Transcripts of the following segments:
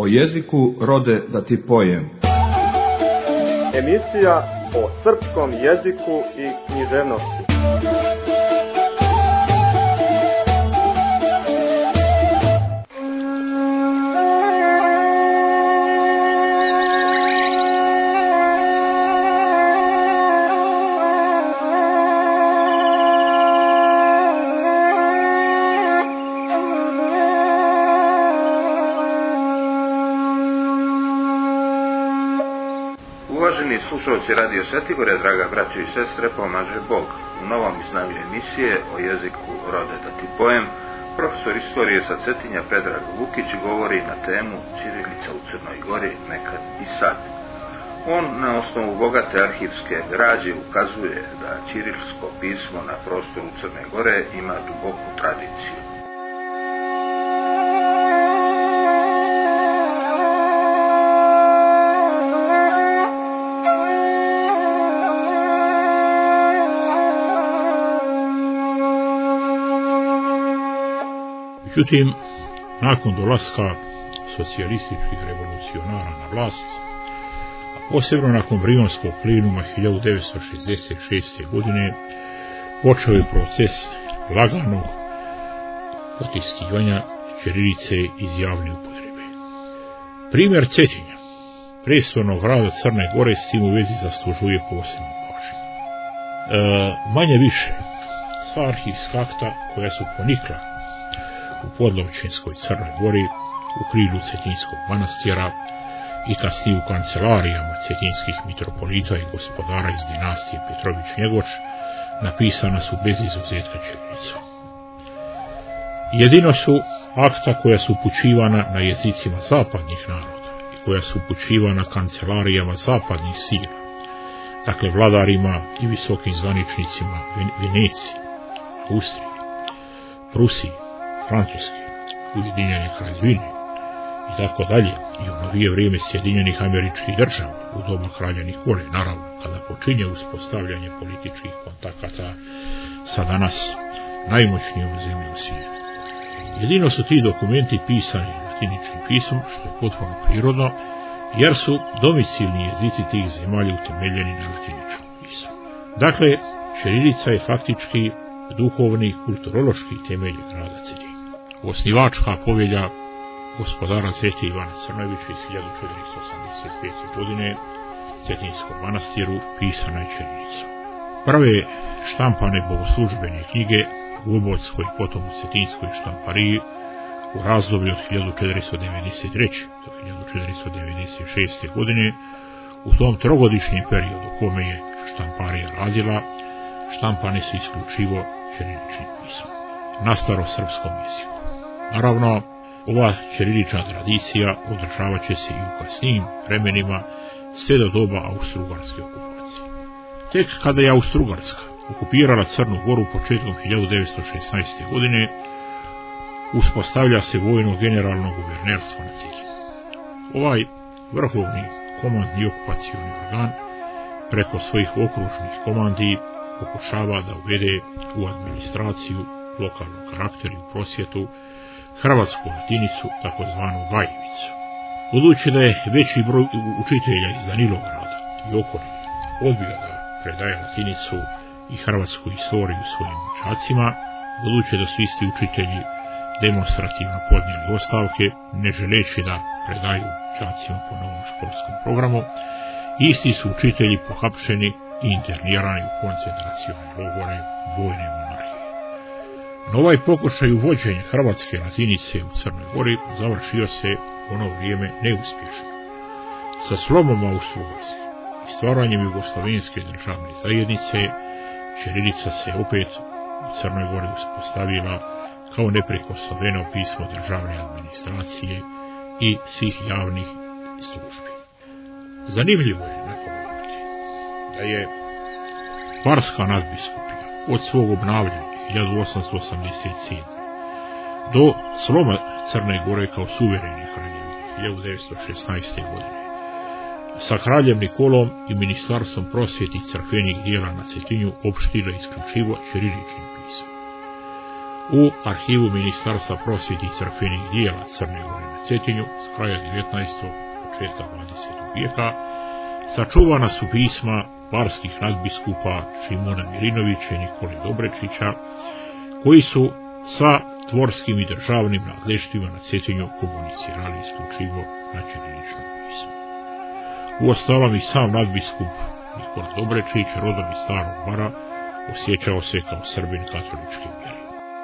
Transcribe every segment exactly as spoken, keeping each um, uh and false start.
jeziku rode da ti pojem. Emisija o srpskom jeziku i književnosti. Uvaženi slušalci Radio Svetigore, draga braćo i sestre, pomaže Bog. U novom izdanju emisije o jeziku rode da ti pojem, profesor istorije sa Cetinja Predrag Vukić govori na temu Ćirilica u Crnoj Gori nekad i sad. On na osnovu bogate arhivske građe ukazuje da ćirilsko pismo na prostoru Crne Gore ima duboku tradiciju. Međutim, nakon dolaska socijalističkih revolucionara na vlast, a posebno nakon Brionskog plenuma hiljadu devetsto šezdeset šeste. godine, počeo je proces laganog potiskivanja ćirilice iz javne upotrebe. Primjer Cetinja, prestolnog grada Crne Gore, s tim u vezi zaslužuje posebnu pažnju. E, manje više, sva arhivska akta koja su ponikla u podlovčinskoj Crnoj Gori, u krilu Cetinjskog manastira i kasnije u kancelarijama cetinjskih mitropolita i gospodara iz dinastije Petrović-Njegoš, napisana su bez izuzetka ćirilicom. Jedino su akta koja su upućivana na jezicima zapadnih naroda i koja su upućivana kancelarijama zapadnih sila, dakle vladarima i visokim zvaničnicima Venecije, Austrije, Prusije, Francuske, Ujedinjene Kraljevine i tako dalje, i u novije vrijeme Sjedinjenih Američkih Država u doba kralja Nikole, naravno, kada počinje uspostavljanje političkih kontakata sa danas najmoćnijom zemljom svijeta. Jedino su ti dokumenti pisani latiničnim pismom, što je potpuno prirodno, jer su domicilni jezici tih zemalja utemeljeni na latiničnom pismu. Dakle, ćirilica je faktički duhovni i kulturološki temelj grada Cetinja. Osnivačka povelja gospodara Sveti Ivana Crnojevića iz hiljadu četiristo osamdeset pete. godine Cetinjskom manastiru pisana je ćirilicom. Prve štampane bogoslužbene knjige u Obodskoj, potom u Cetinjskoj štampariji u razdoblju od hiljadu četiristo devedeset treće. do hiljadu četiristo devedeset šeste. godine, u tom trogodišnjem periodu kome je štamparija radila, štampane su isključivo ćiriličnim pismom na starosrpskom jeziku. Naravno, ova ćirilična tradicija održavat će se i u kasnijim vremenima sve do doba austrougarske okupacije. Tek kada je Austrougarska okupirala Crnu Goru početkom hiljadu devetsto šesnaeste. godine, uspostavlja se vojno generalno guvernerstvo na Cetinju. Ovaj vrhovni komandni okupacioni organ preko svojih okružnih komandi pokušava da uvede u administraciju lokalnog karaktera i u prosvjetu hrvatsku latinicu, takozvanu Gajevicu. Budući da je veći broj učitelja iz Danilograda i okoline odbio da predaje latinicu i hrvatsku istoriju svojim učacima, budući da su isti učitelji demonstrativno podnijeli ostavke, ne želeći da predaju učacima po novom školskom programu, isti su učitelji pohapšeni i internirani u koncentracione logore vojne monarhije. No ovaj pokušaj uvođenja hrvatske latinice u Crnoj Gori završio se u ono vrijeme neuspješno. Sa slomom Austrougarske i stvaranjem Jugoslavenske državne zajednice, ćirilica se opet u Crnoj Gori uspostavila kao neprikosnoveno pismo državne administracije i svih javnih službi. Zanimljivo je napomenuti da je Barska nadbiskupija od svog obnavljanja hiljadu osamsto osamdeset sedme. do sloma Crne Gore kao suverene kraljevine hiljadu devetsto šesnaeste. godine sa kraljem Nikolom i ministarstvom prosvjeti crkvenih dijela na Cetinju opštila isključivo ćiriličnim pismom. U arhivu Ministarstva prosvjete i crkvenih dijela Crne Gore na Cetinju s kraja devetnaestog. početka dvadesetog. vijeka sačuvana su pisma barskih nadbiskupa Šimuna Mirinovića i Nikole Dobrečića, koji su sa dvorskim i državnim nadleštvima na Cetinju komunicirali isključivo na ćiriličnom pismu. Uostalom i sam nadbiskup Nikola Dobrečić, rodom iz Starog Bara, osjećao se kao Srbin katoličke vjere.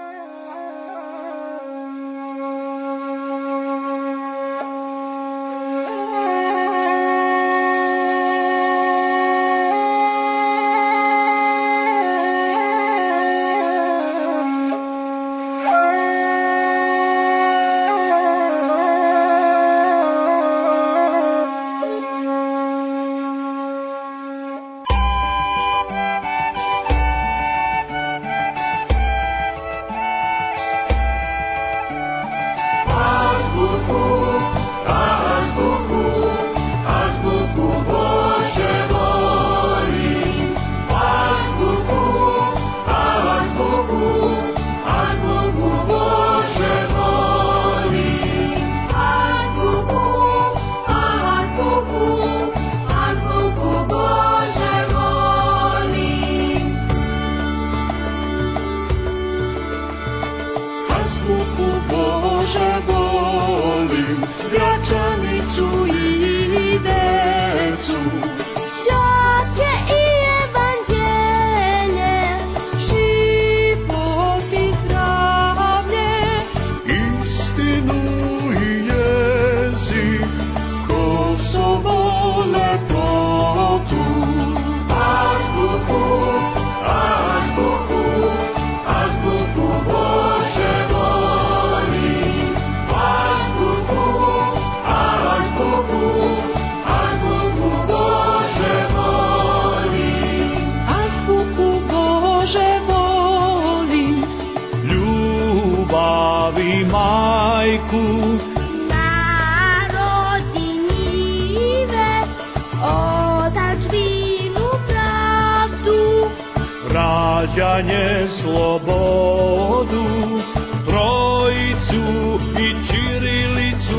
Rađanje, slobodu, trojicu i ćirilicu,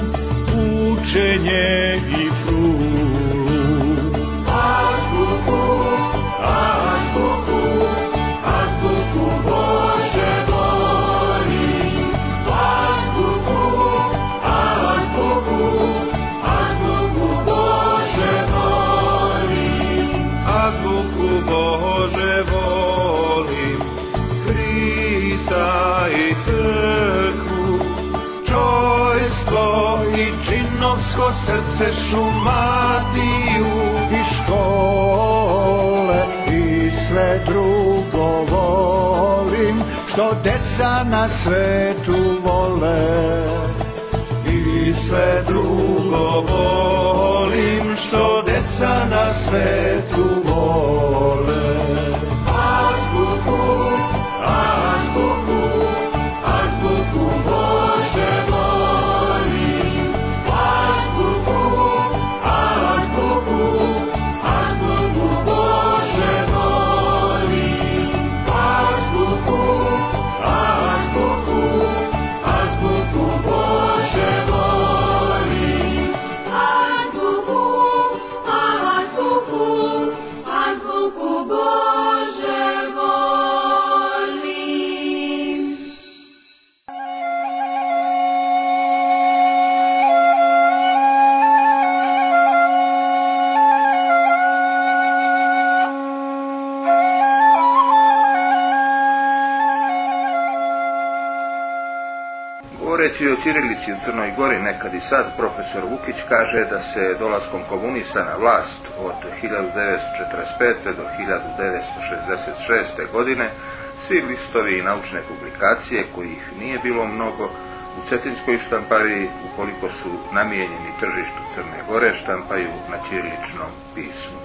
učenje i frulu. Azbuku, azbuku, azbuku Bože volim. Azbuku, azbuku, azbuku Bože volim. Azbuku Bože volim, Hrista i crkvu, čojstvo i džinovsko srce, Šumadiju i škole i sve drugo volim, što deca na svetu vole. I sve drugo volim, što deca na svetu vole. Azbuku, azbuku, azbuku Bože volim. Azbuku, azbuku, azbuku Bože volim. Azbuku, azbuku, azbuku Bože volim. Azbuku, azbuku, azbuku Bože volim. Govoreći o ćirilici u Crnoj Gori nekad i sad, profesor Vukić kaže da se dolaskom komunista na vlast od hiljadu devetsto četrdeset pete do hiljadu devetsto šezdeset šeste. godine svi listovi i naučne publikacije, kojih nije bilo mnogo, u cetinskoj štampariji, ukoliko su namijenjeni tržištu Crne Gore, štampaju na ćiriličnom pismu.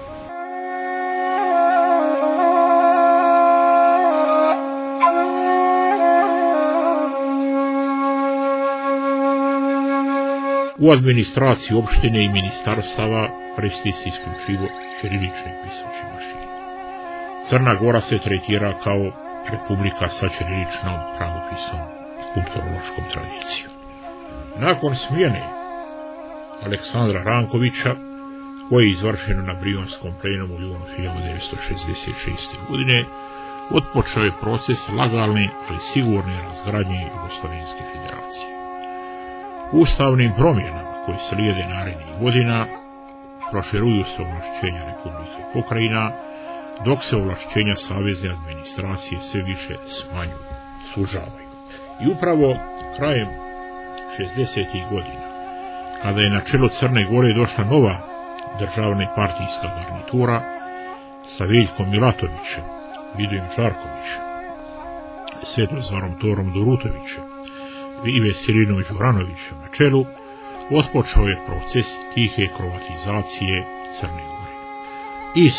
U administraciji opštine i ministarstava koristi se isključivo ćirilične pisaće mašine. Crna Gora se tretira kao republika sa ćiriličnom pravopisnom kulturološkom tradicijom. Nakon smjene Aleksandra Rankovića, koje je izvršeno na Brionskom plenumu u junu hiljadu devetsto šezdeset šeste. godine, otpočeo je proces lagalne, ali sigurne razgradnje Jugoslovenske federacije. Ustavnim promjenama koje slijede narednih godina proširuju se ovlašćenja Republike i pokrajina, dok se ovlašćenja savezne administracije sve više smanjuju, sužavaju. I upravo krajem šezdesetih godina, kada je na čelo Crne Gore došla nova državna i partijska garnitura sa Veljkom Milatovićem, Vidojem Žarkovićem, Svetozvarom Torom Dorutovićem i Veselinović Vranovićem na čelu, otpočeo je proces tihe kroatizacije Crne Gore. Iz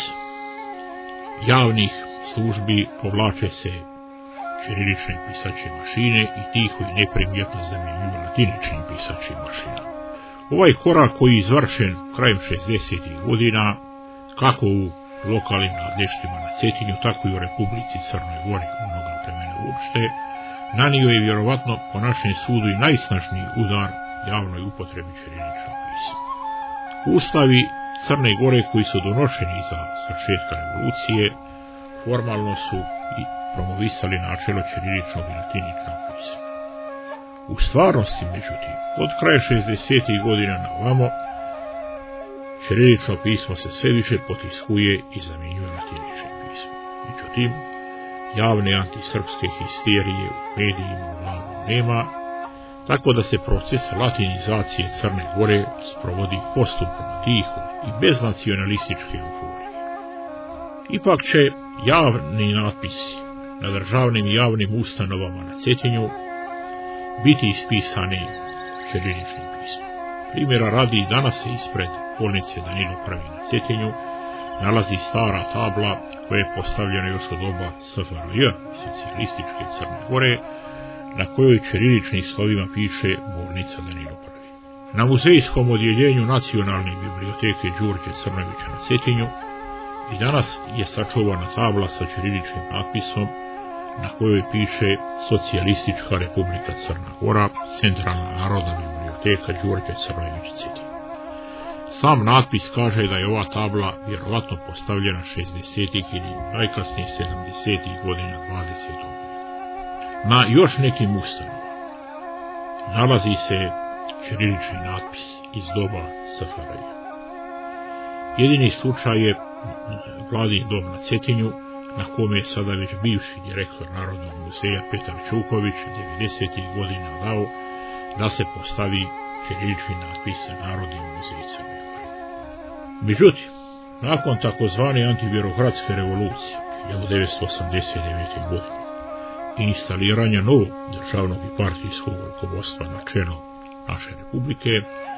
javnih službi povlače se ćirilične pisaće mašine i tiho i neprimjetno zamjenjuju latiničnim pisaćim mašinama. Ovaj korak koji je izvršen krajem šezdesetih godina, kako u lokalnim nadležnostima na Cetinju, tako i u Republici Crnoj Gori u mnoga plemena uopšte, nanio je vjerovatno po našem sudu i najsnažniji udar javnoj upotrebi ćiriličnog pisma. Ustavi Crne Gore koji su donošeni za svršetka revolucije formalno su i promovisali načelo ćiriličnog i latiničnog pisma. U stvarnosti, međutim, od kraja šezdesetih godina na ovamo, ćirilično pismo se sve više potiskuje i zamjenjuje latiničnim pismom. Međutim, javne antisrpske histerije u medijima uglavnom nema, tako da se proces latinizacije Crne Gore sprovodi postupno, tiho i bez nacionalističke euforije. Ipak će javni natpisi na državnim i javnim ustanovama na Cetinju biti ispisani ćiriličnim pismom. Primjera radi, danas se ispred bolnice Danilo Prvi na Cetinju nalazi stara tabla koja je postavljena još od doba S F R J, socijalističke Crne Gore, na kojoj ćiriličnim slovima piše bolnica Danilo Prvi. Na muzejskom odjeljenju Nacionalne biblioteke Đurđe Crnovića na Cetinju i danas je sačuvana tabla sa ćiriličnim natpisom na kojoj piše Socijalistička Republika Crna Gora, Centralna narodna biblioteka Đurđe Crnović Cetinj. Sam natpis kaže da je ova tabla vjerovatno postavljena šezdesetih ili najkasnije sedamdesetih godina dvadesetog vijeka. Na još nekim ustanovama nalazi se ćirilični natpis iz doba S F R J. Jedini slučaj je Vladin dom na Cetinju, na kome je sada već bivši direktor Narodnog muzeja Petar Čuković devedesetih godina dao da se postavi ćirilični natpis na Narodni muzej Crne Gore. Međutim, nakon takozvane antivjerokratske revolucije hiljadu devetsto osamdeset devete. godine i instaliranja novog državnog i partijskog rukovodstva na čelu naše republike,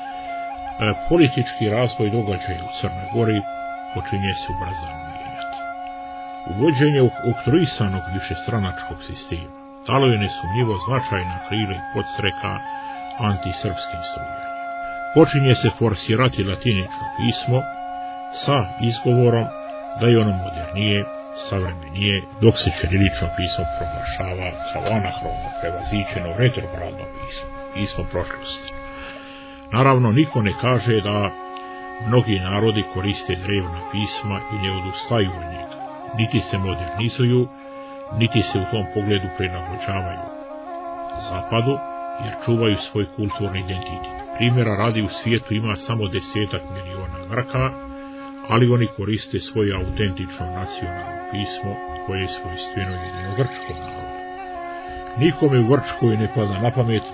politički razvoj događaja u Crnoj Gori počinje se ubrzano mijenjati. Uvođenje oktroisanog višestranačkog sistema dalo je nesumnjivo značajna krila i podstreka antisrpskim strujanjem. Počinje se forsirati latinično pismo sa izgovorom da je ono modernije, savremenije, dok se ćirilično pismo proglašava kao anahrono, prevaziđeno, retrogradno pismo, pismo prošlosti. Naravno, niko ne kaže da mnogi narodi koriste drevna pisma i ne odustaju od njega, niti se modernizuju, niti se u tom pogledu prilagođavaju zapadu, jer čuvaju svoj kulturni identitet. Primjera radi, u svijetu ima samo desetak miliona Grka, ali oni koriste svoje autentično nacionalno pismo koje je svojstveno jedino grčkom narodu. Nikome u Grčkoj ne pada na pamet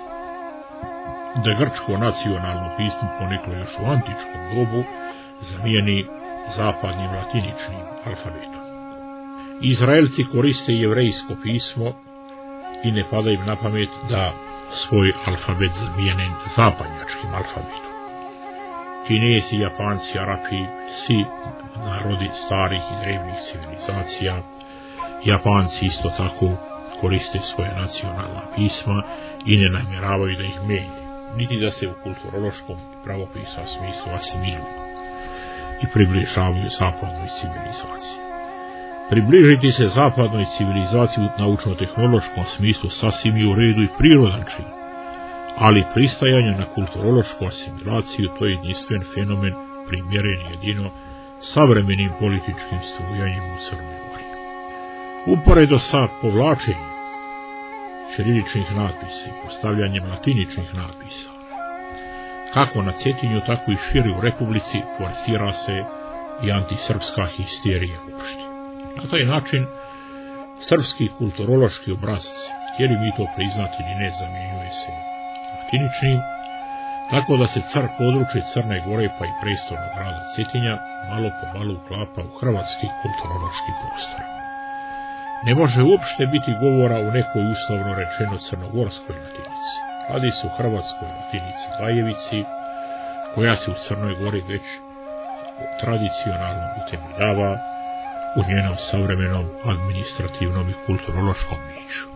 da grčko nacionalno pismo poniklo još u antičkom dobu zamijeni zapadnim latiničnim alfabetom. Izraelci koriste jevrejsko pismo i ne pada im na pamet da svoj alfabet zamijene zapadnjačkim alfabetom. Kinezi, Japanci, Arapi, svi narodi starih i drevnih civilizacija, Japanci isto tako koriste svoje nacionalna pisma i ne namjeravaju da ih menjaju, niti da se u kulturološkom i pravopisnom smislu asimiluju i približavaju zapadnoj civilizaciji. Približiti se zapadnoj civilizaciji u naučno-tehnološkom smislu sasvim je u redu i prirodan čin, ali pristajanje na kulturološku asimilaciju to je jedinstven fenomen primjeren jedino savremenim političkim strujanjem u Crnoj Gori. Uporedo sa povlačenjem ćiriličnih natpisa i postavljanjem latiničnih natpisa, kako na Cetinju, tako i šire u Republici, forsira se i antisrpska histerija uopšte. Na taj način, srpski kulturološki obrazac, jer mi to priznati ili ne, zamjenjuje se latiničnim, tako da se car područje Crne Gore pa i prestolnog grada Cetinja malo po malo uklapa u hrvatski kulturološki prostor. Ne može uopšte biti govora o nekoj uslovno rečeno crnogorskoj latinici. Radi se o hrvatskoj latinici Gajevici, koja se u Crnoj Gori već tradicionalno utemeljava u njenom savremenom administrativnom i kulturološkom biću.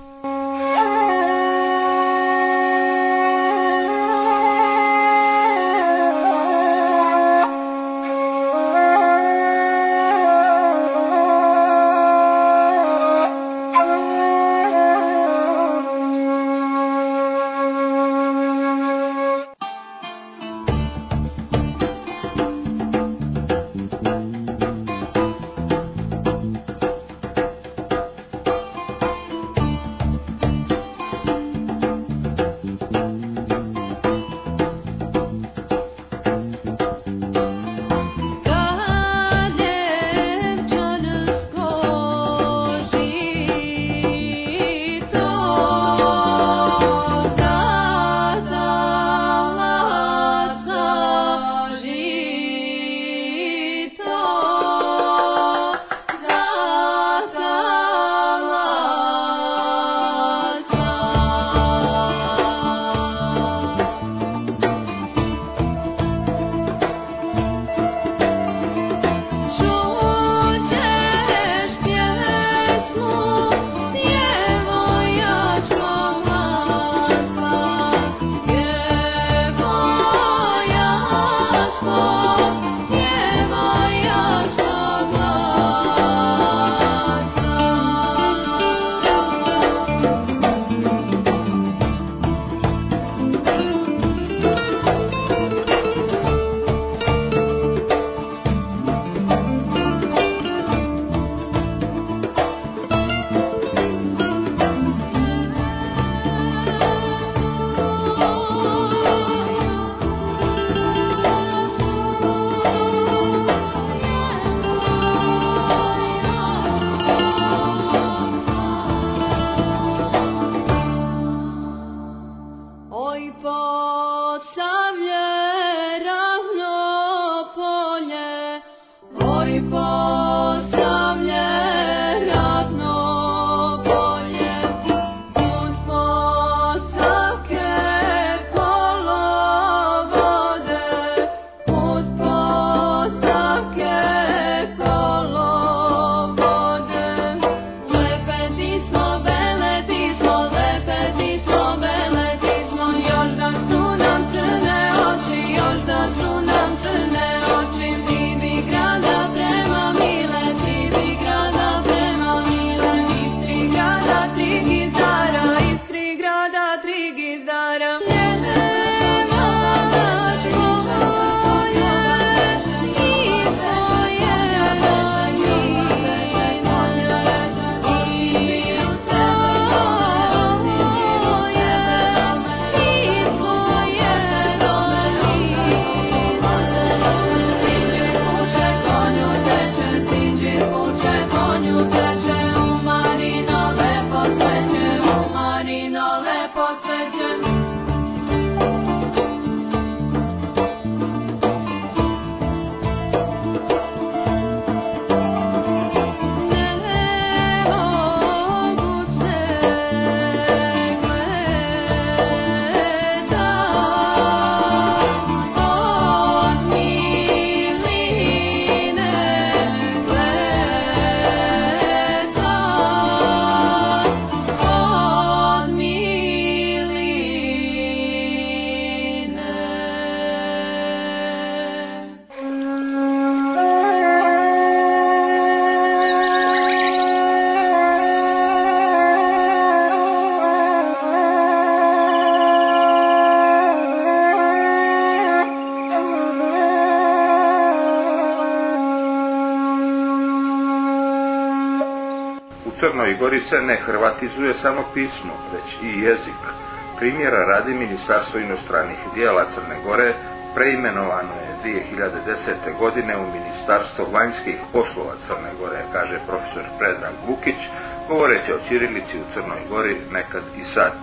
Crnoj Gori se ne hrvatizuje samo pismo, već i jezik. Primjera radi Ministarstvo inostranih dijela Crne Gore preimenovano je dvije hiljade desete. godine u Ministarstvo vanjskih poslova Crne Gore, kaže profesor Predrag Vukić, govoreći o ćirilici u Crnoj Gori nekad i sad.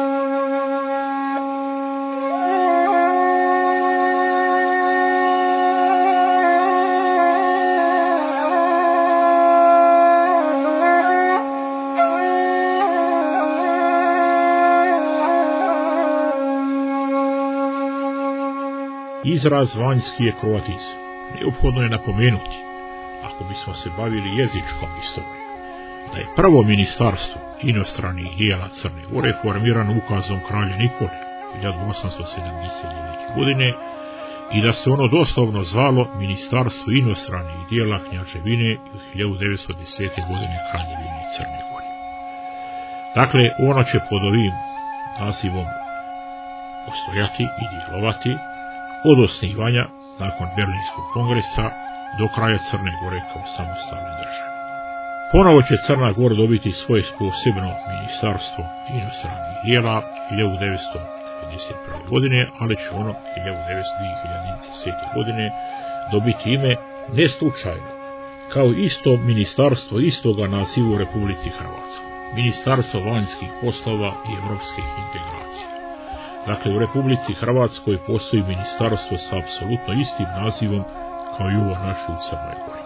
Izraz vanjski je kroatizam. Neophodno je napomenuti, ako bismo se bavili jezičkom istorijom, da je prvo ministarstvo inostranih dijela Crne Gore formirano ukazom kralja Nikole hiljadu osamsto sedamdeset devete. godine i da se ono doslovno zvalo Ministarstvo inostranih dijela Knjaževine od hiljadu devetsto desete. godine Kraljevine Crne Gore. Dakle, ono će pod ovim nazivom postojati i djelovati od osnivanja nakon Berlinskog kongresa do kraja Crne Gore kao samostalne države. Ponovo će Crna Gora dobiti svoje posebno ministarstvo inostranih dijela hiljadu devetsto devedeset prve. godine, ali će ono hiljadu devetsto desete. godine dobiti ime ne slučajno, kao isto ministarstvo istoga naziva u Republici Hrvatskoj, Ministarstvo vanjskih poslova i evropskih integracija. Dakle, u Republici Hrvatskoj postoji ministarstvo sa apsolutno istim nazivom kao i ovo naše u Crnoj Gori.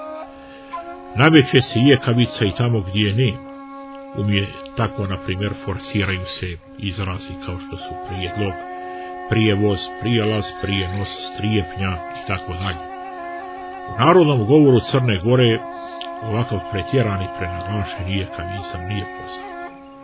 Nameće se ijekavica i tamo gdje je nema. Umije tako, na primjer, forsiraju se izrazi kao što su prijedlog, prijevoz, prijelaz, prijenos, strijepnja i tako dalje. U narodnom govoru Crne Gore ovakav pretjerani prenaglašen ijekavizam nije poznat.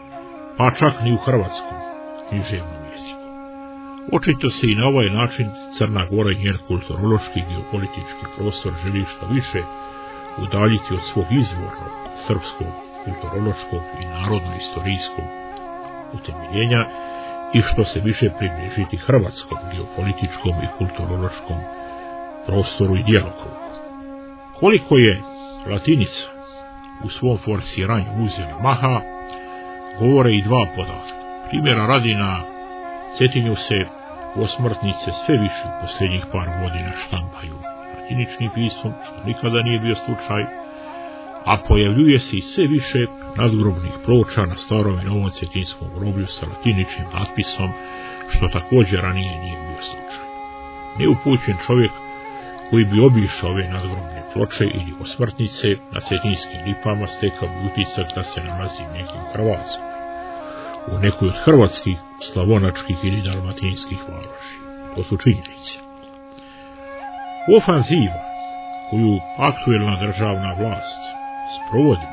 Pa čak ni u hrvatskom književnom jeziku. Očito se i na ovaj način Crna Gora i njen kulturološki i geopolitički prostor želi što više udaljiti od svog izvornog srpskog, kulturološkog i narodno-istorijskog utemeljenja i što se više približiti hrvatskom geopolitičkom i kulturološkom prostoru i djelokrugu. Koliko je latinica u svom forsiranju uzela maha, govore i dva podatka. Primjera radi, na Cetinju se osmrtnice sve više u posljednjih par godina štampaju latiničnim pismom, što nikada nije bio slučaj, a pojavljuje se i sve više nadgrobnih ploča na starom i novom cetinskom groblju sa latiničnim natpisom, što također ranije nije bio slučaj. Neupućen čovjek koji bi obišao ove nadgrobne ploče ili osmrtnice na cetinskim lipama stekao bi utisak da se nalazi negdje u Hrvatskoj, u nekoj od hrvatskih, slavonačkih ili dalmatinskih varoši. To su činjenice. Ofanziva koju aktuelna državna vlast sprovodi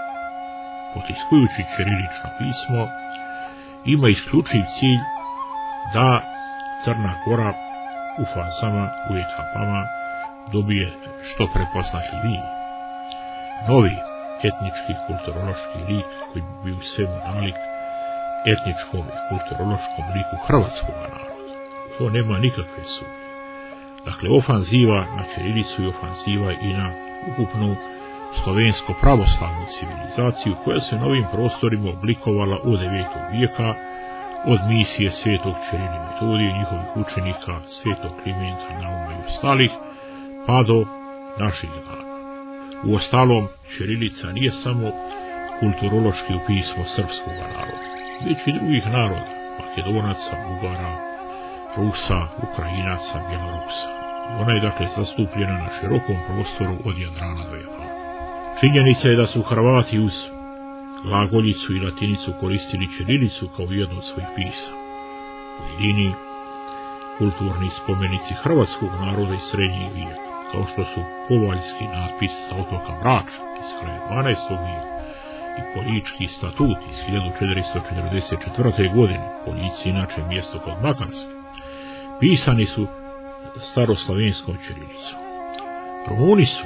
potiskujući ćirilično pismo ima isključiv cilj da Crna Gora u fazama, u etapama dobije što prepoznatljiviji novi etnički kulturološki lik koji bi bio svemu nalik etničkom i kulturološkom liku hrvatskog naroda. To nema nikakve sumnje. Dakle, ofanziva na ćirilicu i ofanziva i na ukupnu slovensko-pravoslavnu civilizaciju koja se na ovim prostorima oblikovala od devetog vijeka, od misije svetog Ćirila i Metodija i njihovih učenika, svetog Klimenta, Nauma i ostalih, pa do naših dana. Uostalom, ćirilica nije samo kulturološki pismo srpskog naroda, već i drugih naroda, Makedonaca, Bugara, Rusa, Ukrajinaca, Bjelorusa. Ona je dakle zastupljena na širokom prostoru od Jadrana do Japana. Činjenica je da su Hrvati uz glagoljicu i latinicu koristili ćirilicu kao jedno od svojih pisa. Pojedini kulturni spomenici hrvatskog naroda iz srednjeg vijeka, kao što su Kovaljski natpis sa otoka Brača iz kraja dvanaestog vijeka i Poljički statut iz hiljadu četiristo četrdeset četvrte. godine, Poljici inače mjesto kod Makarske, pisani su staroslovenskom ćirilicom. Rumuni su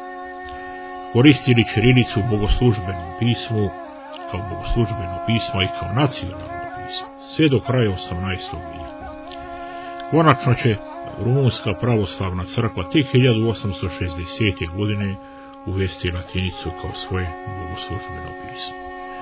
koristili ćirilicu u bogoslužbenom pismu, kao bogoslužbeno pismo i kao nacionalno pismo, sve do kraja osamnaestog vijeka. Konačno će Rumunska pravoslavna crkva tek hiljadu osamsto šezdesete. godine uvesti latinicu kao svoje bogoslužbeno pismo.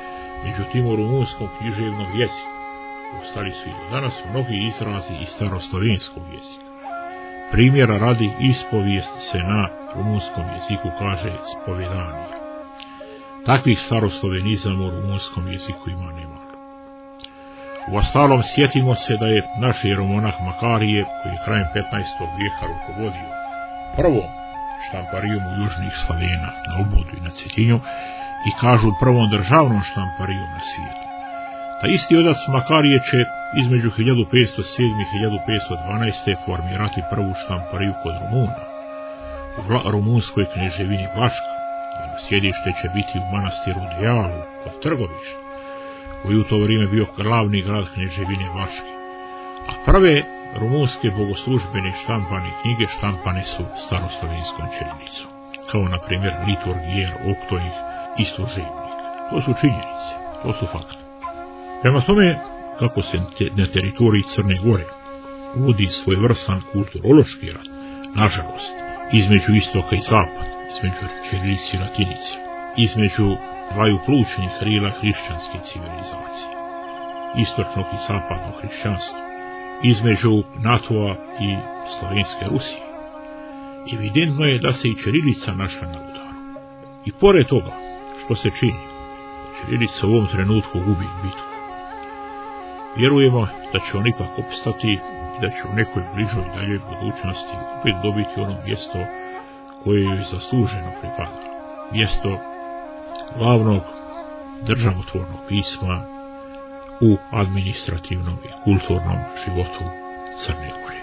Međutim, u rumunskom književnom jeziku ostali su i do danas mnogi izrazi iz staroslovenskog jezika. Primjera radi, ispovijest se na rumunskom jeziku kaže spovedanje. Takvih staroslovenizama u rumunskom jeziku ima nemalo. Uostalom, sjetimo se da je naš jeromonah Makarije, koji je krajem petnaestog vijeka rukovodio prvom štamparijom u južnih Slavena na Obodu i na Cetinju i kažu prvom državnom štamparijom na svijetu. Ta isti otac Makarije će između hiljadu petsto sedam i hiljadu petsto dvanaest. formirati prvu štampariju kod Rumuna, u Vla, rumunskoj kneževini Vlaška. Njeno sjedište će biti u manastiru Dejalu kod Trgovišta, koji u to vrijeme bio glavni grad kneževine Vlaške. A prve rumunske bogoslužbene štampane knjige štampane su staroslovenskom ćirilicom, kao na primjer Liturgijer, Oktoih i Služebnik. To su činjenice, to su fakti. Prema tome, kako se na teritoriji Crne Gore uvodi svojevrstan kulturološki rat, nažalost, između istoka i zapada, između ćirilice i latinice, između dvaju plućnih krila hrišćanske civilizacije, istočnog i zapadnog hrišćanstva, između NATO-a i Slovenske Rusije, evidentno je da se i ćirilica našla na udaru. I pored toga, što se čini, ćirilica u ovom trenutku gubi bitku. Vjerujemo da će on ipak opstati i da će u nekoj bližoj daljoj budućnosti opet dobiti ono mjesto koje joj zasluženo pripada. Mjesto glavnog državotvornog pisma u administrativnom i kulturnom životu Crne Gore.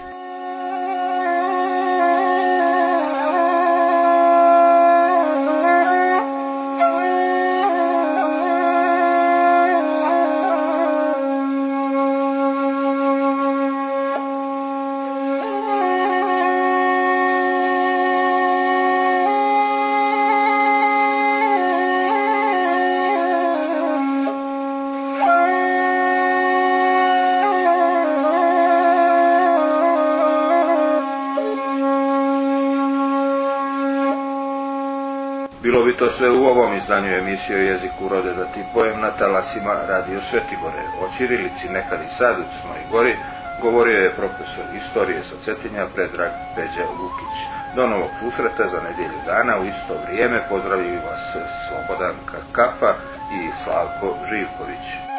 Bilo bi to sve u ovom izdanju emisije o jeziku rode da ti pojem na talasima Radio Svetigore. O ćirilici nekad i sad u Crnoj Gori govorio je profesor istorije sa Cetinja Predrag Peđa Vukić. Do novog susreta za nedjelju dana u isto vrijeme pozdravljaju vas Slobodan Kapa i Slavko Živković.